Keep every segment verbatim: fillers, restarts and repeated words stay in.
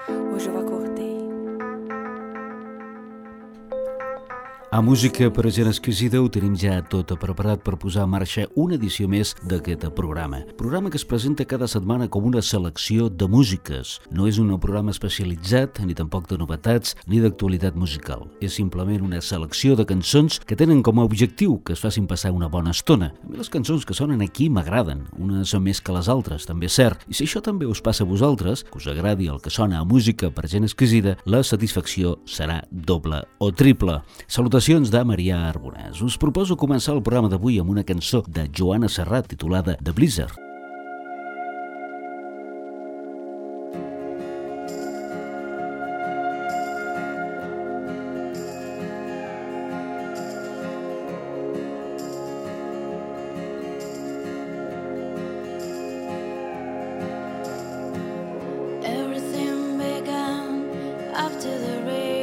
où je vais courter. A Música per a gent exquisida ho tenim ja tot preparat per posar en marxa una edició més d'aquest programa. Programa que es presenta cada setmana com una selecció de músiques. No és un programa especialitzat, ni tampoc de novetats, ni d'actualitat musical. És simplement una selecció de cançons que tenen com a objectiu que es facin passar una bona estona. A mi les cançons que sonen aquí m'agraden, unes són més que les altres, també és cert. I si això també us passa a vosaltres, que us agradi el que sona a Música per a gent exquisida, la satisfacció serà doble o triple. Salutacions de Marià Arbonès. Us proposo començar el programa d'avui amb una cançó de Joana Serrat titulada The Blizzard. Everything began after the rain.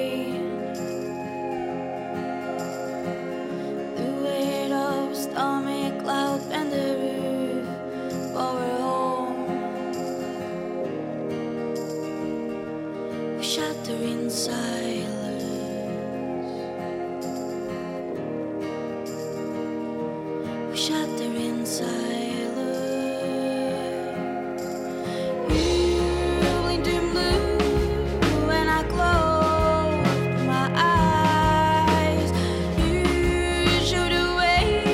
Stormy cloud and the roof over home. We shatter in silence. We shatter in silence. You blinked in blue when I closed my eyes. You showed away.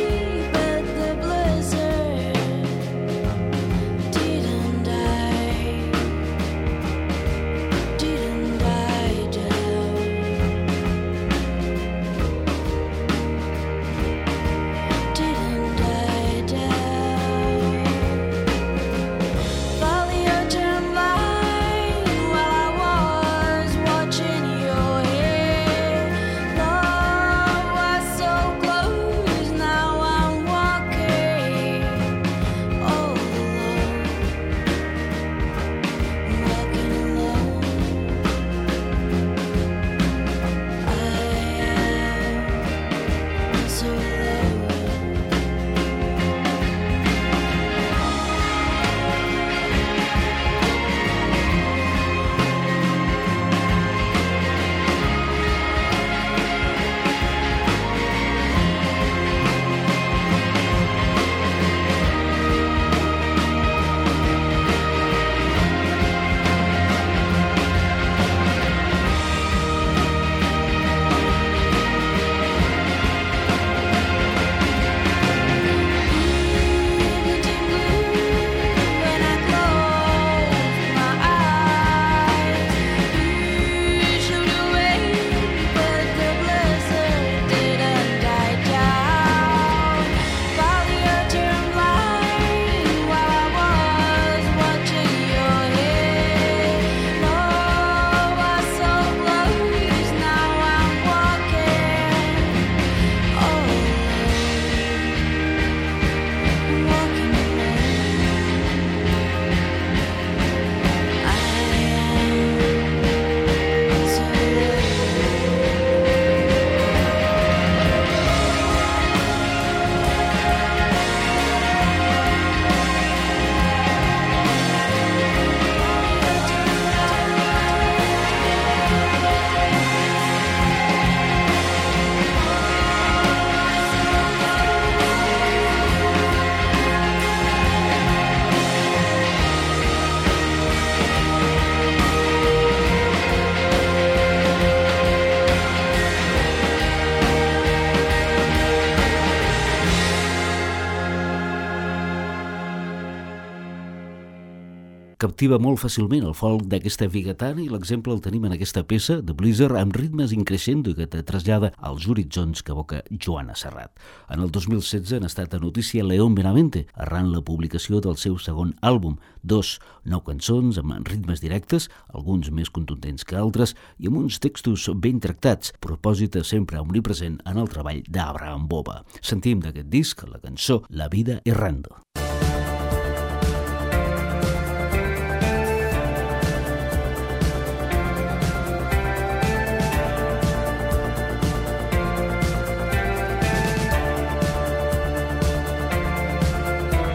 Captiva molt fàcilment el folk d'aquesta vigatana i l'exemple el tenim en aquesta peça de Blizzard amb ritmes increixendo que te trasllada als horitzons que evoca Joana Serrat. En el dos mil setze han estat a notícia León Benavente arran la publicació del seu segon àlbum, dos, nou cançons amb ritmes directes, alguns més contundents que altres i amb uns textos ben tractats, propòsit sempre omnipresent en el treball d'Abraham Bova. Sentim d'aquest disc la cançó La vida errando.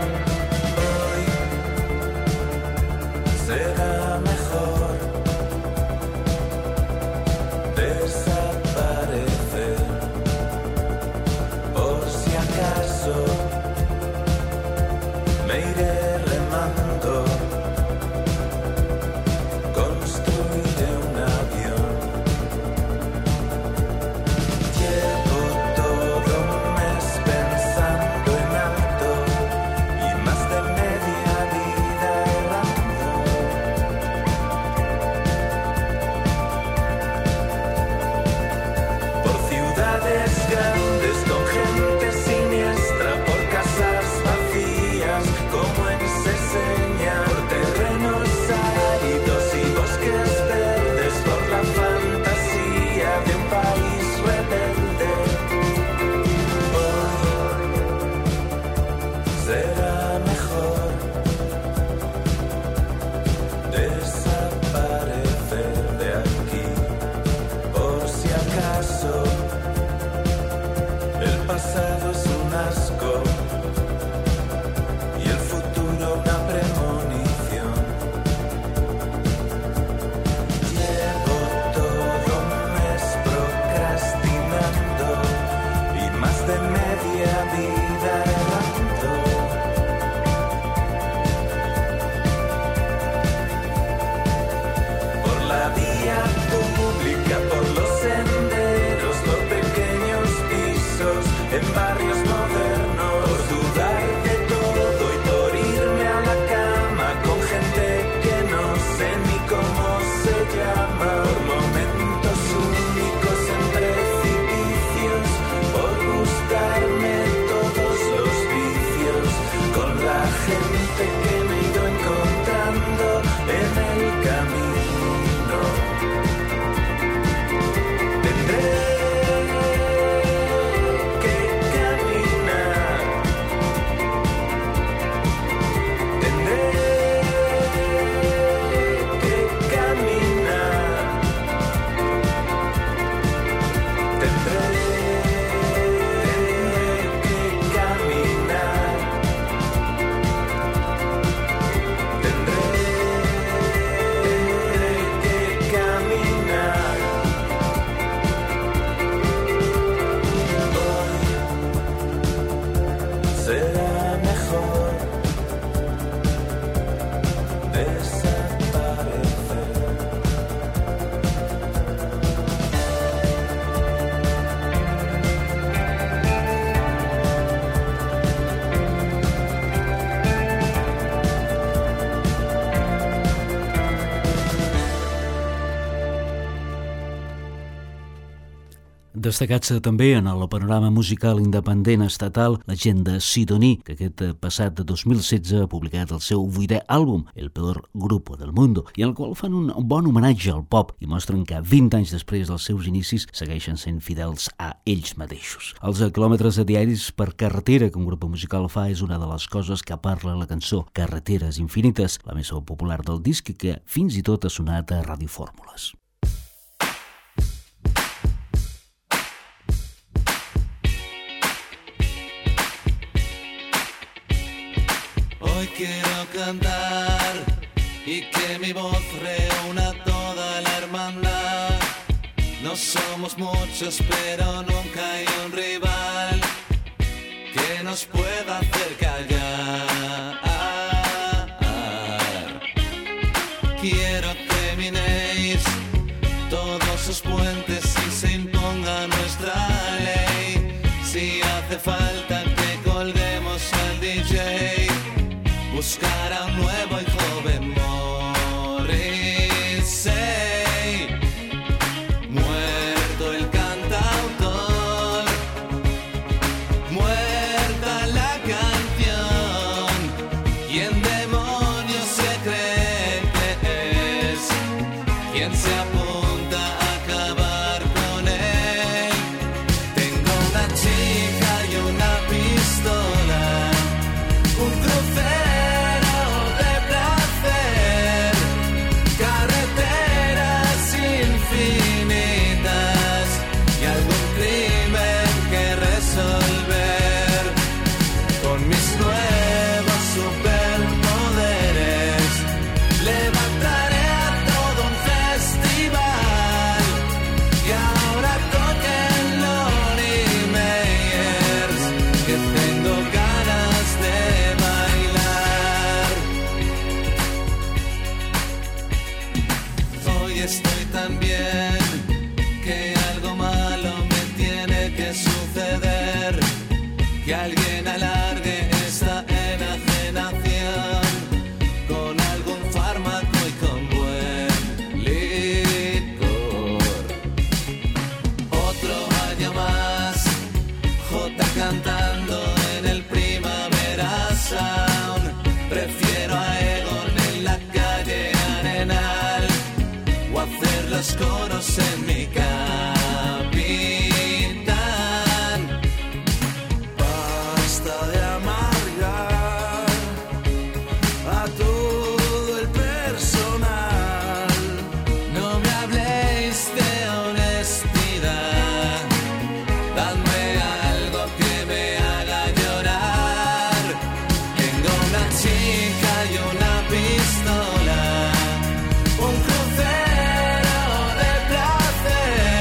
Será mejor vía pública, por los senderos, por pequeños pisos, en barrios modernos, por dudar de todo y por irme a la cama con gente que no sé ni cómo se llama, por momentos únicos en precipicios, por gustarme todos los vicios, con la gente que me he ido encontrando en el camino. Tendré que caminar, tendré que caminar, tendré que caminar, tendré que caminar. Hoy será mejor desaparecer. Destacats també en el panorama musical independent estatal la gent de Sidoní, que aquest passat dos mil setze ha publicat el seu vuitè àlbum, El peor grupo del mundo, i en el qual fan un bon homenatge al pop i mostren que vint anys després dels seus inicis segueixen sent fidels a ells mateixos. Els quilòmetres diaris per carretera que un grup musical fa és una de les coses que parla la cançó Carreteres infinites, la més popular del disc i que fins i tot ha sonat a radiofórmules. Hoy quiero cantar y que mi voz reúna toda la hermandad. No somos muchos, pero nunca hay un rival que nos pueda hacer callar. Quiero que minéis todos sus puentes y se imponga nuestra ley. Si hace falta que colguemos al D J, buscar a un nuevo y joven Morrissey. Muerto el cantautor, muerta la canción, y en demonios se cree que es quien se apunta a acabar con él. Tengo una chica y una pistola, un crucero de placer, carreteras infinitas y algún crimen que resolver. Con mis nuevos superpoderes levantaré a todo un festival, y ahora toquen Lonnie Meyers, que tengo ganas de bailar. Hoy estoy tan bien que algo malo me tiene que suceder, que alguien alargue esta enajenación con algún fármaco y con buen licor. Otro año más, Jota cantando en el Primavera Sound. Prefiero a Egon en la calle Arenal, o hacer los coros en mi Capitán. Basta de amargar a todo el personal. No me habléis de honestidad, dadme algo que me haga llorar. Tengo una chica y una pistola, un crucero de placer,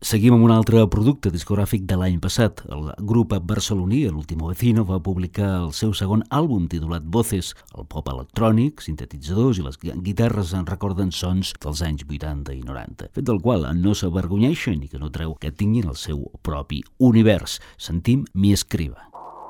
Seguim amb un altre producte discogràfic de l'any passat. El grup barceloní, El Último Vecino, va publicar el seu segon àlbum titulat Voces. El pop electrònic, sintetitzadors i les guitarres en recorden sons dels anys vuitanta i noranta, fet del qual no s'avergonyeixen i que no treu que tinguin el seu propi univers. Sentim Mi Escriba.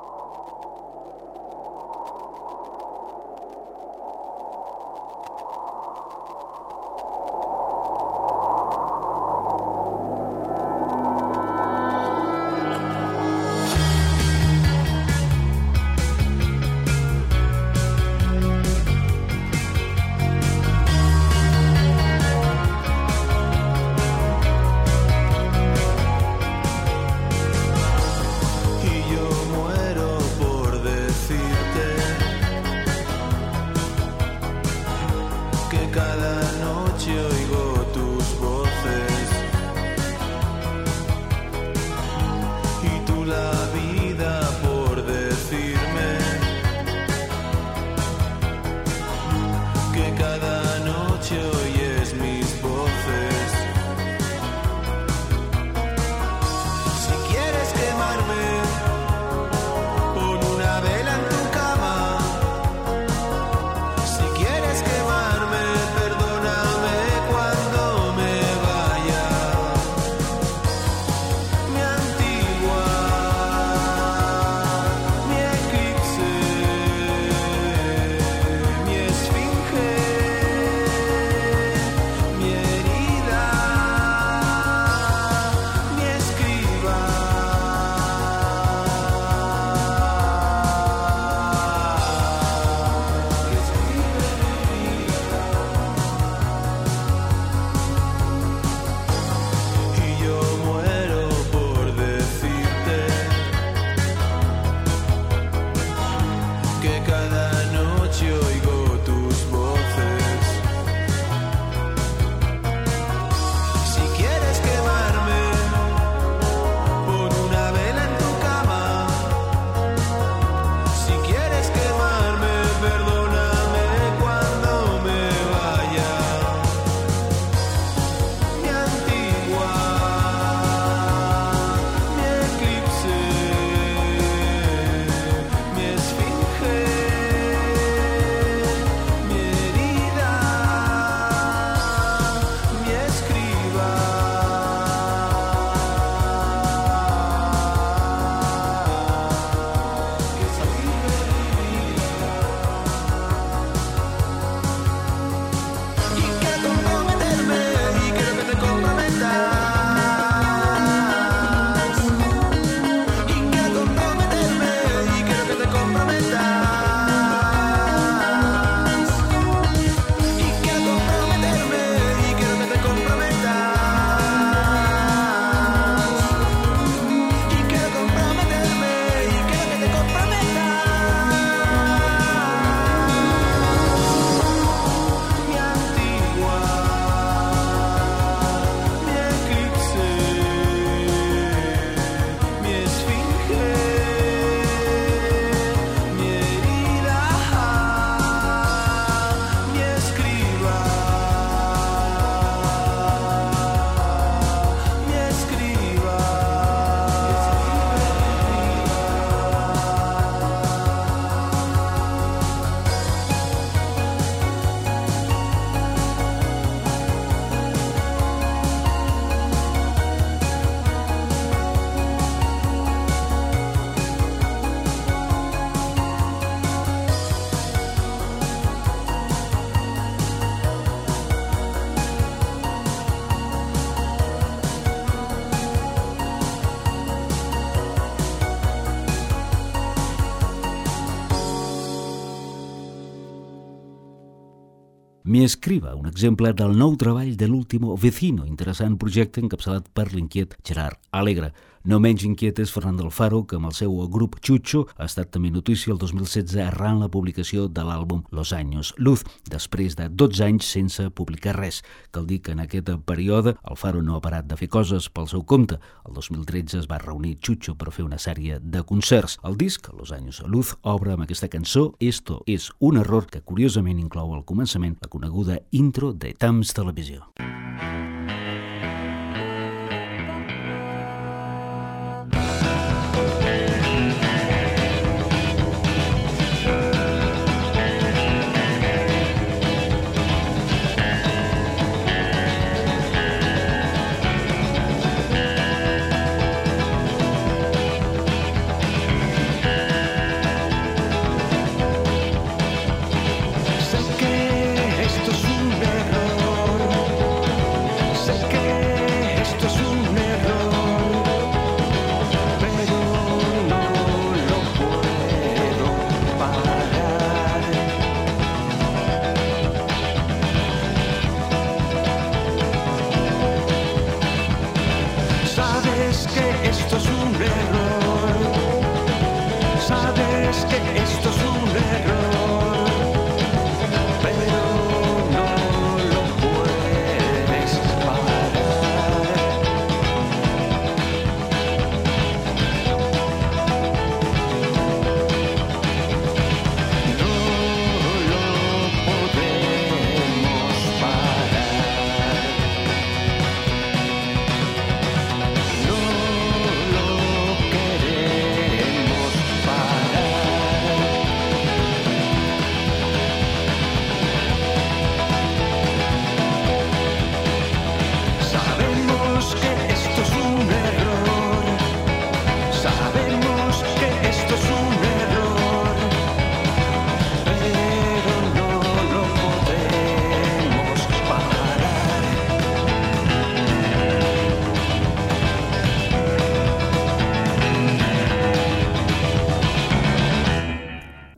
Mi Escriba, un exemple del nou treball de l'Último Vecino, interessant projecte encapçalat per l'inquiet Gerard Alegre. No menys inquiet és Fernando Alfaro, que amb el seu grup Chucho ha estat també notícia el dos mil setze arran la publicació de l'àlbum Los Años Luz, després de dotze anys sense publicar res. Cal dir que en aquest període Alfaro no ha parat de fer coses pel seu compte. El dos mil tretze es va reunir Chucho per fer una sèrie de concerts. El disc, Los Años Luz, obre amb aquesta cançó Esto es un error, que curiosament inclou al començament la coneguda intro de Temps Televisió.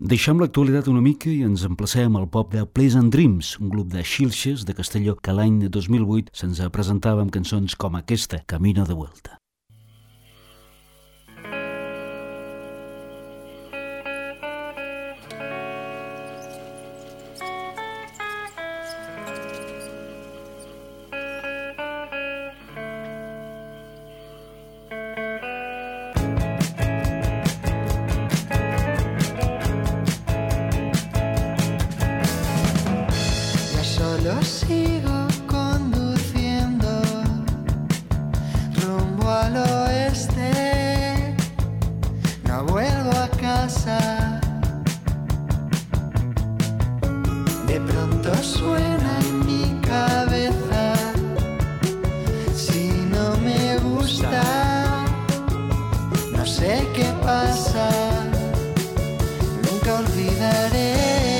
Deixem l'actualitat una mica i ens emplacem al pop de Pleasant Dreams, un grup de Xilxes de Castelló que l'any dos mil vuit se'ns presentava amb cançons com aquesta, Camino de Vuelta. Sigo conduciendo rumbo al oeste, no vuelvo a casa. De pronto suena en mi cabeza, si no me gusta, no sé qué pasa, nunca olvidaré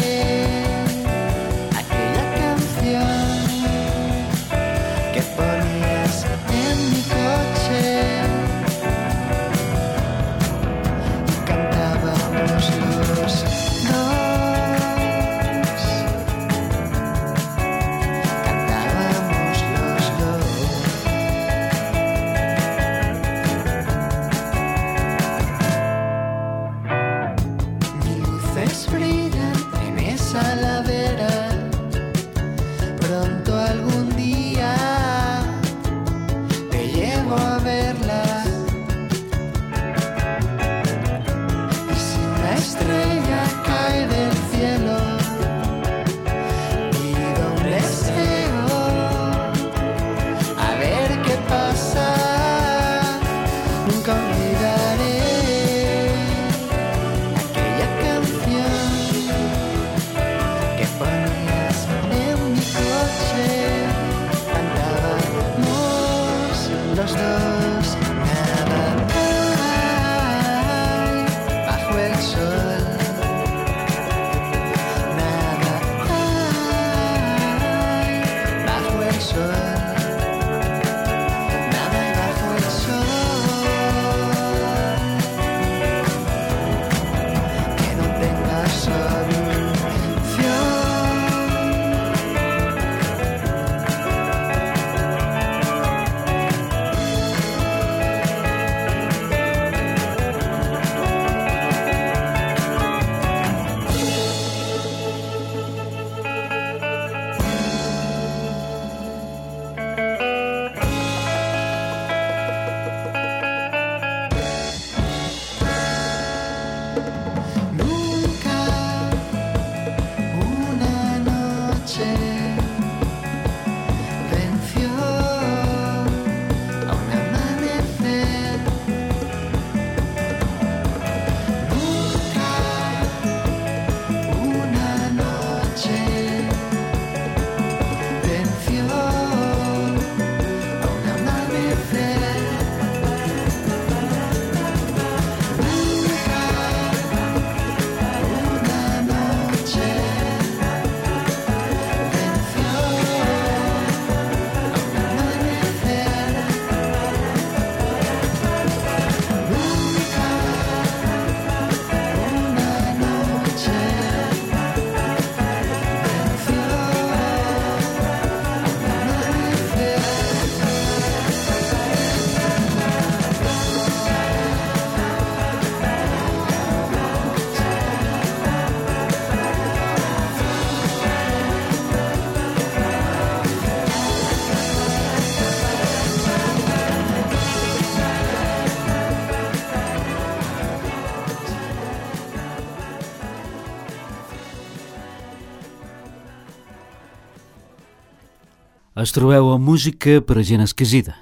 Es trobeu a Música per a gent exquisida.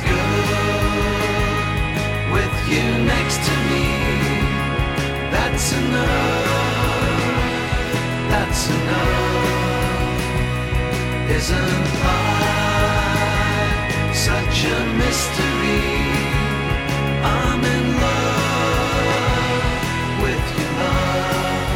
That's enough, that's enough. Isn't life such a mystery? I'm in love with your love.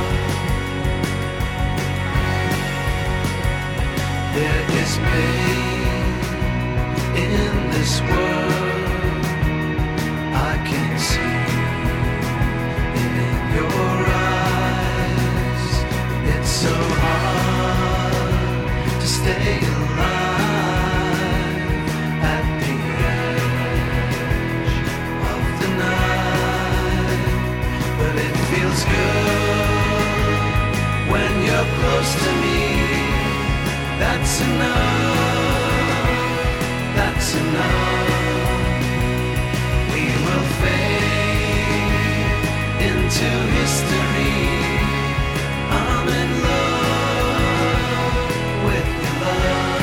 There is pain in this world, I can see it in your eyes. It's so hard to stay alive at the edge of the night, but it feels good when you're close to me. That's enough, that's enough. We will fade into history. I'm in love with your love.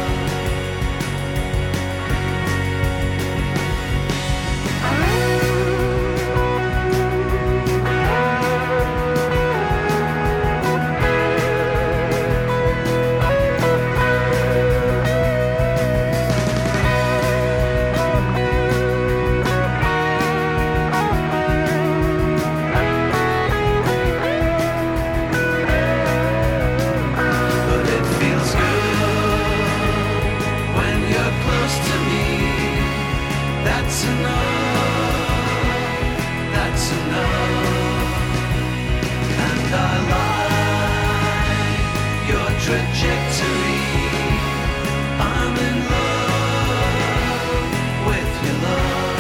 But it feels good when you're close to me. That's enough, that's enough. And I like your trajectory. I'm in love with your love.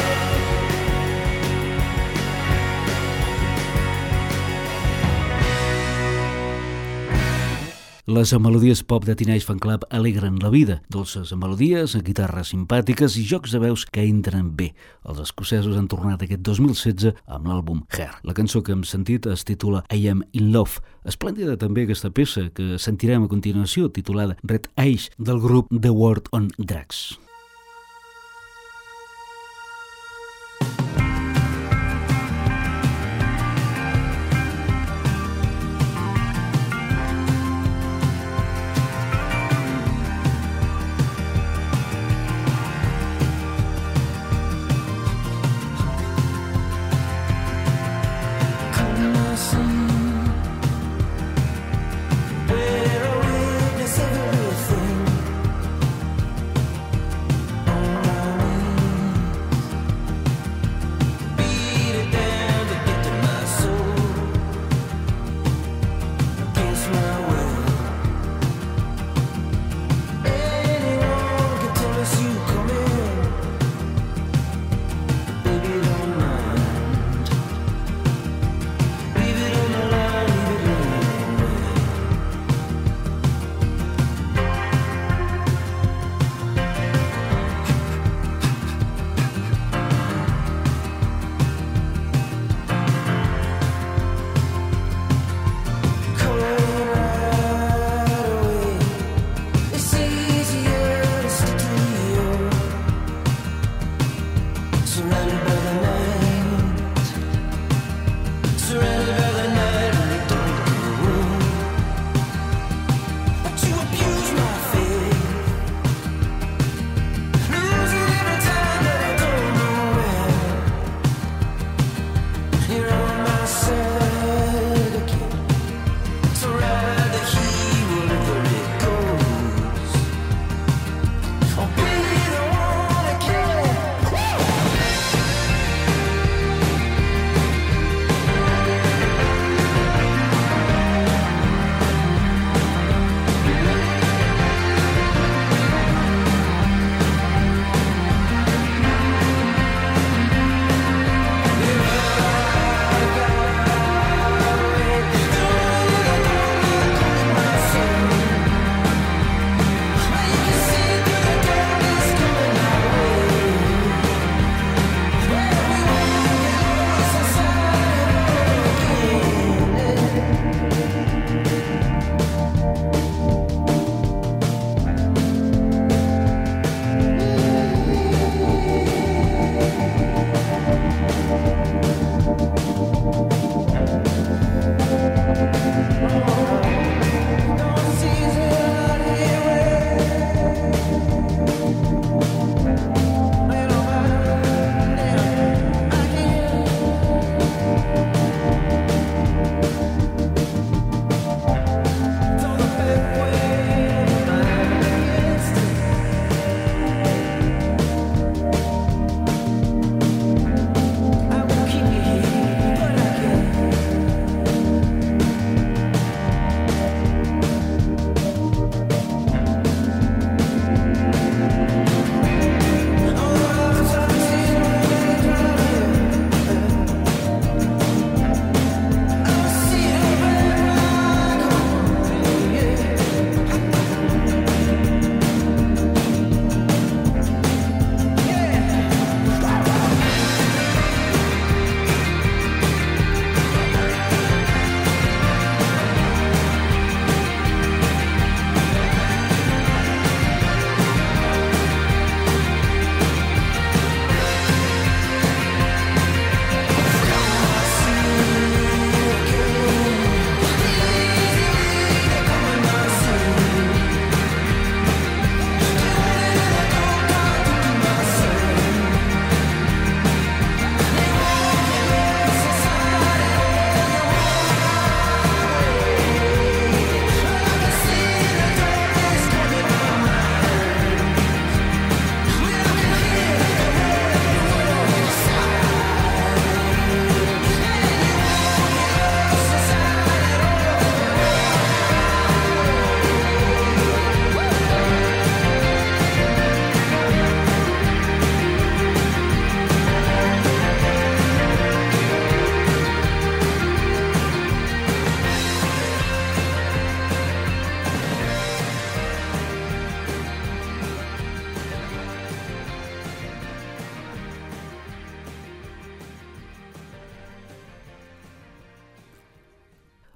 Les melodies pop de Teenage Fanclub alegren la vida. Dolces melodies, guitarres simpàtiques i jocs de veus que entren bé. Els escocesos han tornat aquest dos mil setze amb l'àlbum Hair. La cançó que hem sentit es titula I Am In Love. Esplèndida també aquesta peça que sentirem a continuació, titulada Red Eyes, del grup The War on Drugs. Bear witness of everything.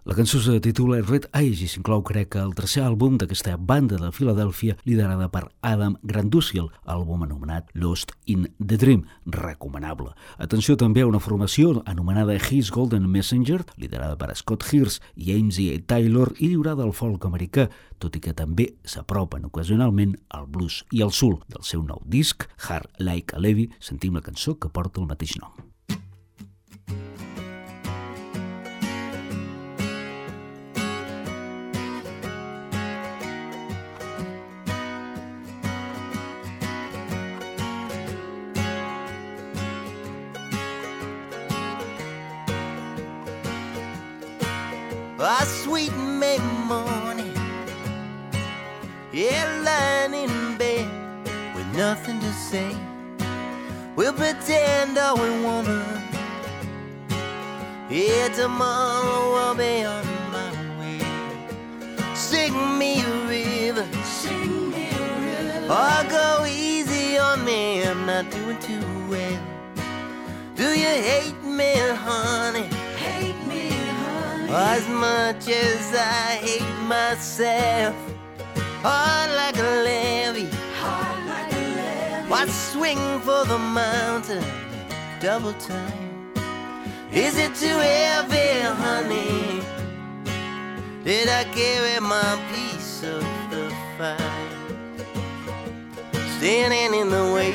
La cançó se titula Red Eyes i s'inclou, crec, el tercer àlbum d'aquesta banda de Filadèlfia liderada per Adam Granduciel, àlbum anomenat Lost in the Dream, recomanable. Atenció també a una formació anomenada His Golden Messenger, liderada per Scott Hirsch i Amesy Taylor i lliurada al folk americà, tot i que també s'apropen ocasionalment al blues i al soul. Del seu nou disc, Hard Like a Levy, sentim la cançó que porta el mateix nom. A sweet May morning, yeah, lying in bed with nothing to say. We'll pretend all we wanna. Yeah, tomorrow I'll be on my way. Sing me a river, sing me a river. Or go easy on me, I'm not doing too well. Do you hate me, honey? Hate me, honey. As much as I hate myself. Hard like a levee, hard like a levee. Why swing for the mountain double time? Is it too heavy, honey? Did I carry my piece of the fight? Standing in the way,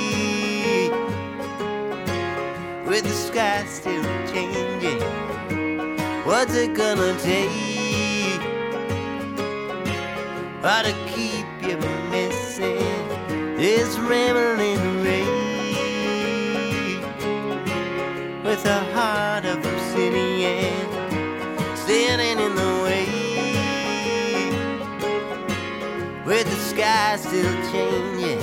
with the sky still changing. What's it gonna take? How to keep you missing this rambling rain? With a heart of obsidian, standing in the way, with the sky still changing.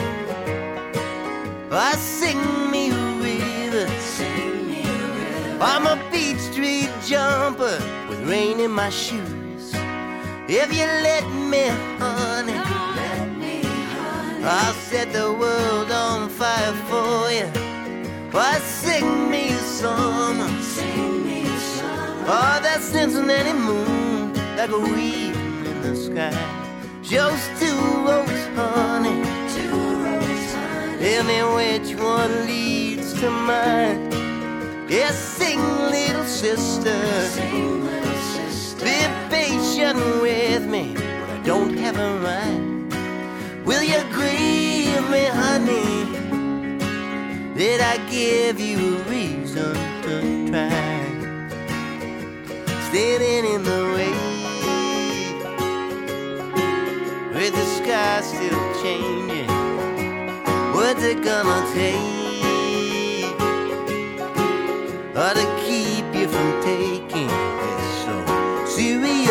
I sing me a river, sing me a river. I'm a Beach Street jumper with rain in my shoes. If you let me, honey, let me, honey, I'll set the world on fire for you. Why sing me a song, sing me a song. Oh, that Cincinnati moon, like a weed in the sky. Shows two roads, honey, two roads, honey. Tell me which one leads to mine. Yes, sing, little sister, sing, little sister. Be patient with me when I don't have a rhyme. Will you grieve me, honey? Did I give you a reason to try? Standing in the way, with the sky still changing. What's it gonna take? Or to keep you from taking it so serious?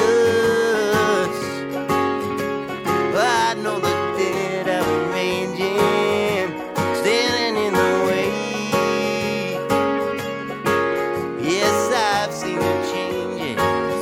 I know the dead are arranging, standing in the way. Yes, I've seen the changes.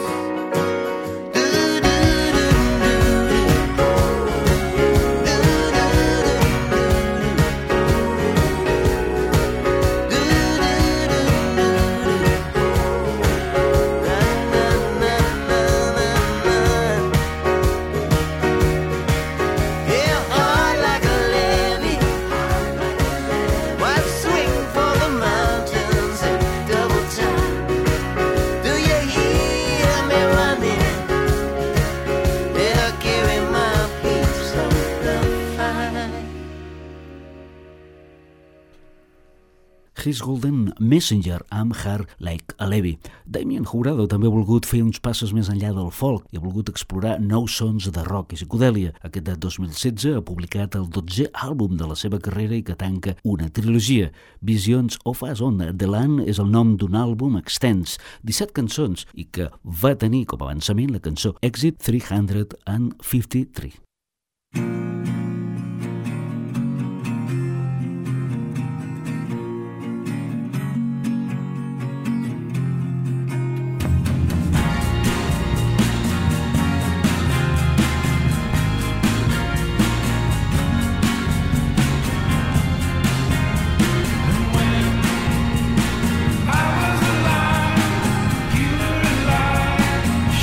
His Golden Messenger amb Hard Like a Levy. Damien Jurado també ha volgut fer uns passos més enllà del folk i ha volgut explorar nous sons de rock i psicodèlia. Aquest de dos mil setze ha publicat el dotzè àlbum de la seva carrera i que tanca una trilogia. Visions of Us on the Land és el nom d'un àlbum extens, disset cançons, i que va tenir com a avançament la cançó Exit tres cents cinquanta-tres. I was alive, you were alive.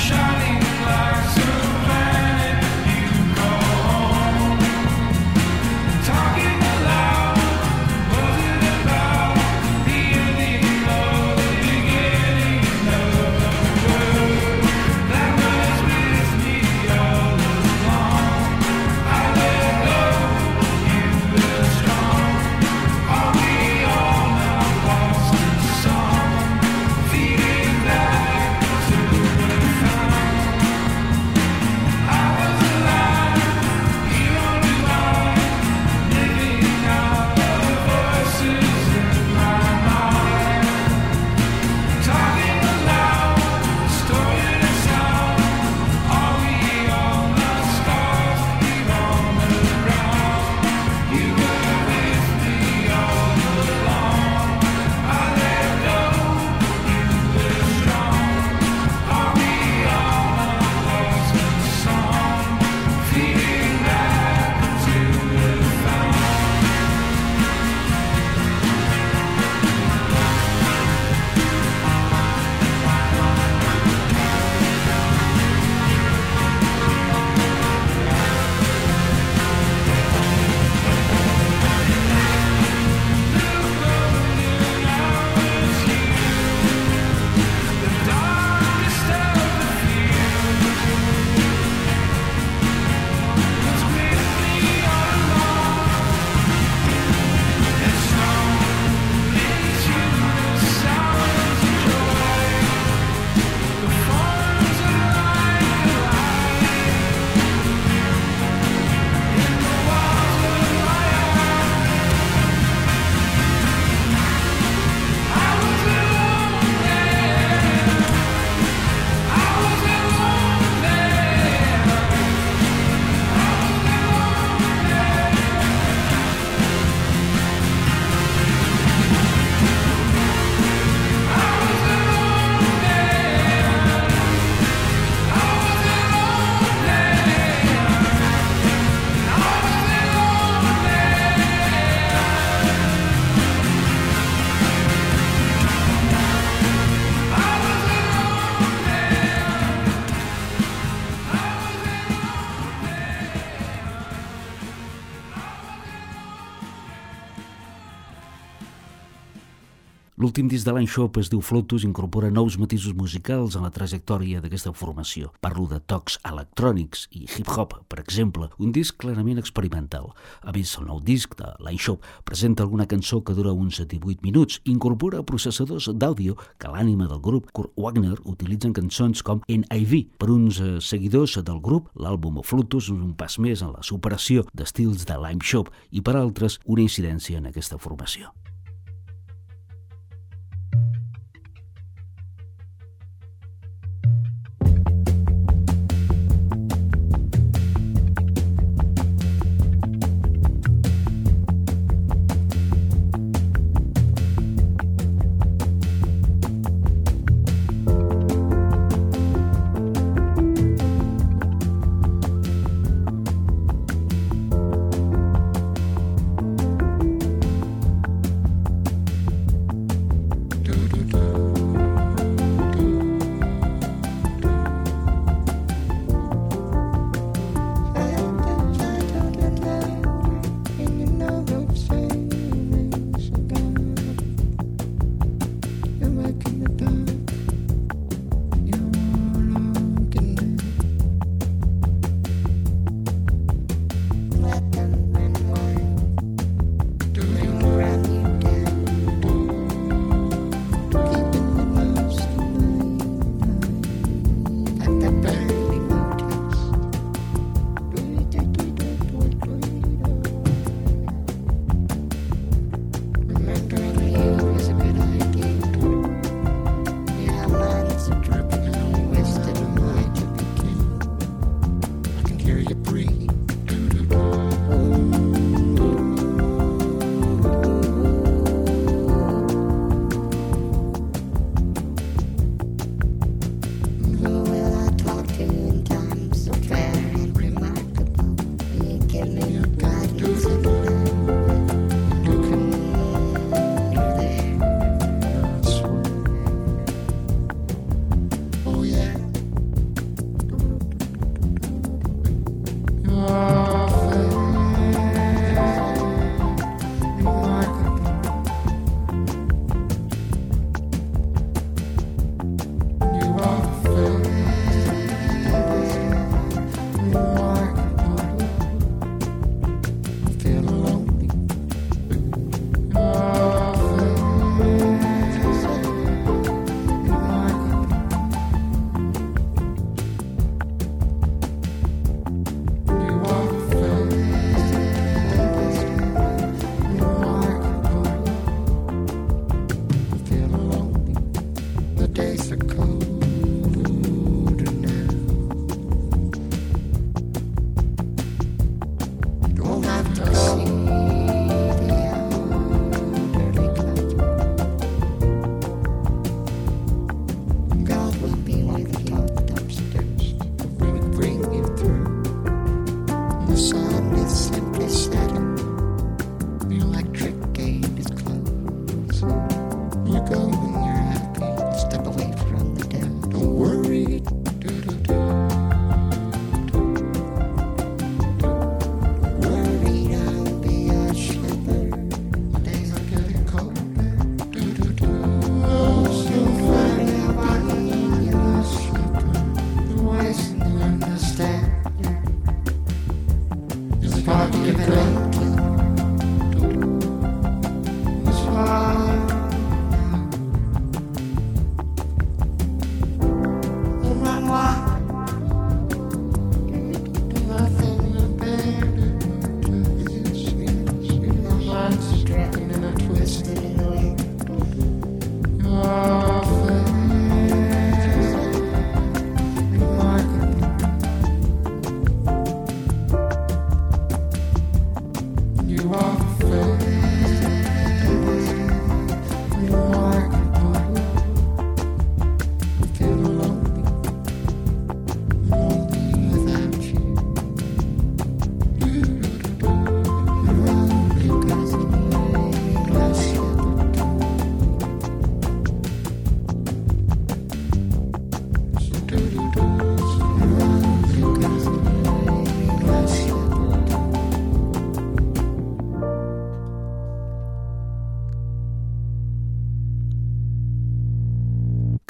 L'últim disc de Line Shop es diu Flotus, incorpora nous matisos musicals en la trajectòria d'aquesta formació. Parlo de tocs electrònics i hip-hop, per exemple, un disc clarament experimental. A més, el nou disc de Line Shop presenta alguna cançó que dura uns divuit minuts, incorpora processadors d'àudio que l'ànima del grup, Kurt Wagner, utilitzen cançons com N I V. Per uns eh, seguidors del grup, l'àlbum Flotus és un pas més en la superació d'estils de Line Shop i per altres una incidència en aquesta formació.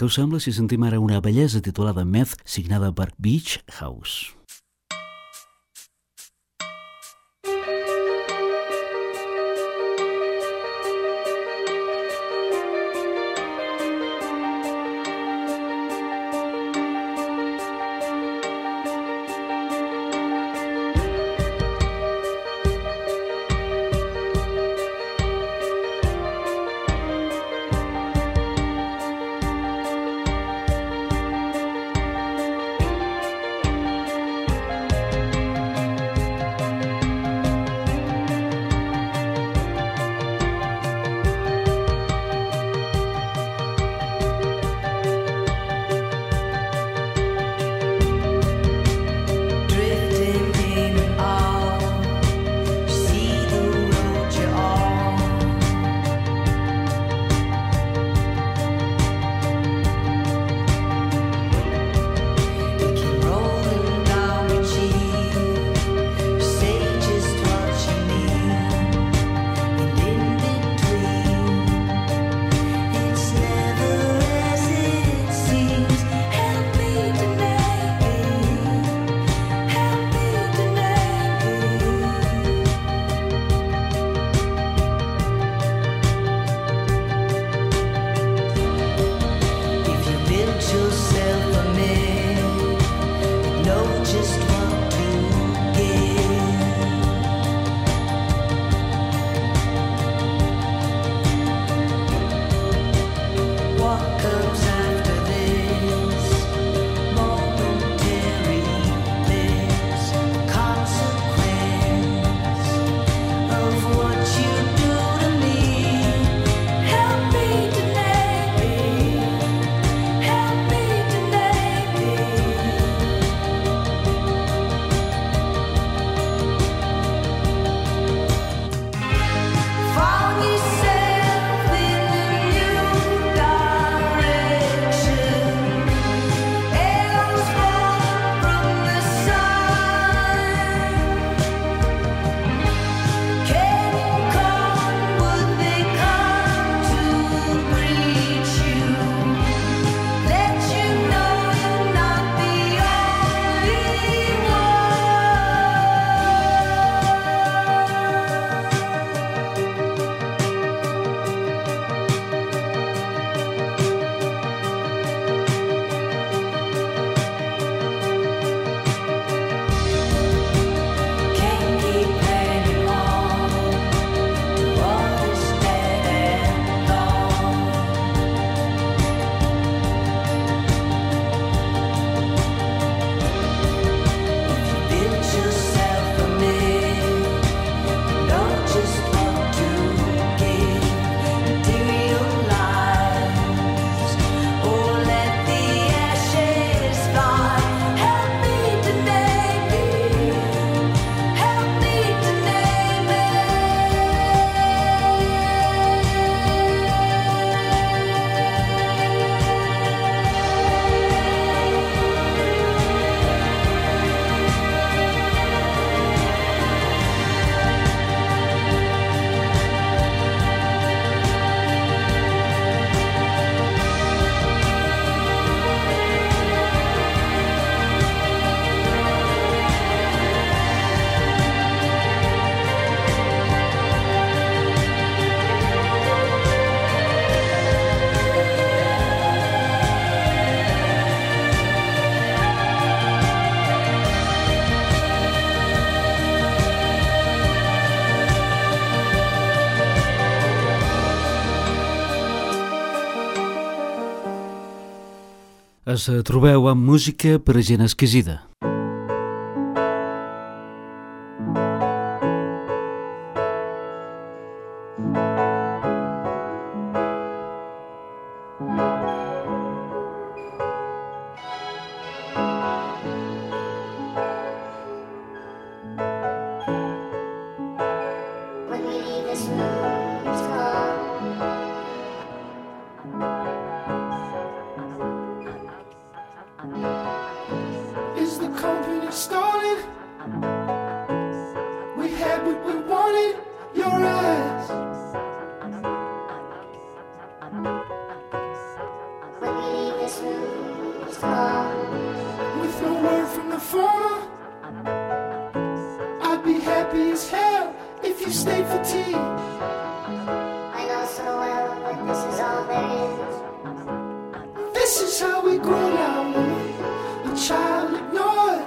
Què us sembla si sentim ara una bellesa titulada Meth, signada per Beach House? Es trobeu amb música per a gent exquisida. Is the company started? We had what we wanted, your ass. When we leave you stayed for tea. I know so well that this is all there is. This is how we grow now, woman. A child ignored.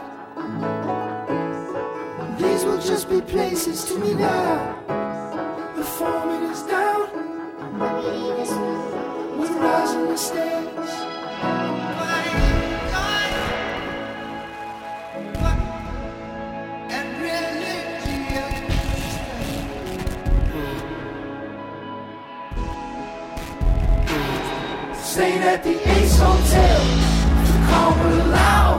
These will just be places to me now. The foreman is down. When we leave this room, We're rising the stairs. Stayed at the Ace Hotel, the call will allow.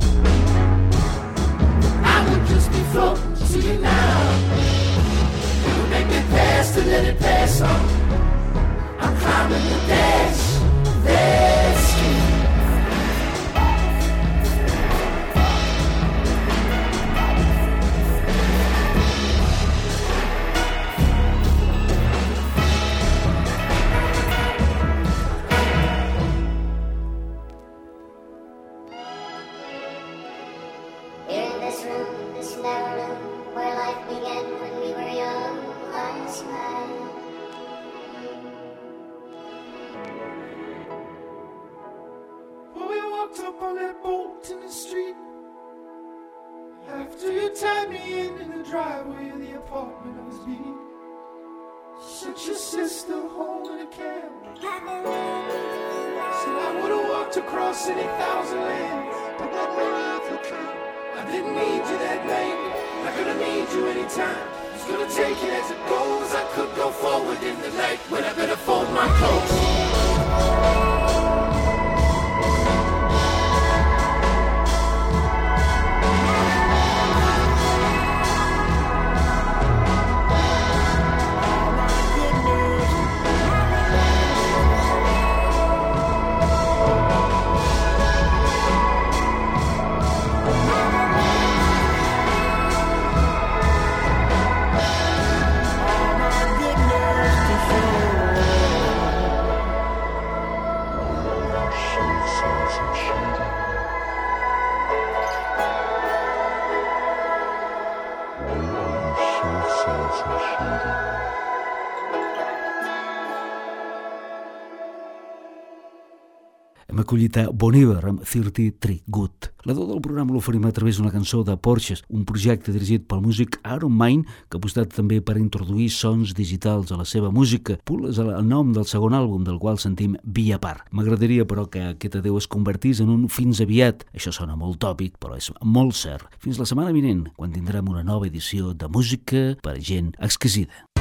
I would just be floating to you now. You would make me pass to let it pass on. I'm climbing the dash, that scheme. here in this room, this narrow room, where life began when we were young, I smile. When we walked up on that boat in the street, after you tied me in in the driveway of the apartment I was being, sent your sister home in a cab. Said I would've walked across any thousand lands. I didn't need you that night. I gonna need you anytime. Just gonna take it as it goes. I could go forward in the night, but I better fold my clothes. Hem acollit a Bon Iver amb trenta-tres Good. La do del programa l'oferim a través d'una cançó de Porches, un projecte dirigit pel músic Aaron Main, que ha apostat també per introduir sons digitals a la seva música. Pool és el nom del segon àlbum, del qual sentim Via Par. M'agradaria, però, que aquest adeu es convertís en un fins aviat. Això sona molt tòpic, però és molt cert. Fins la setmana vinent, quan tindrem una nova edició de música per a gent exquisida.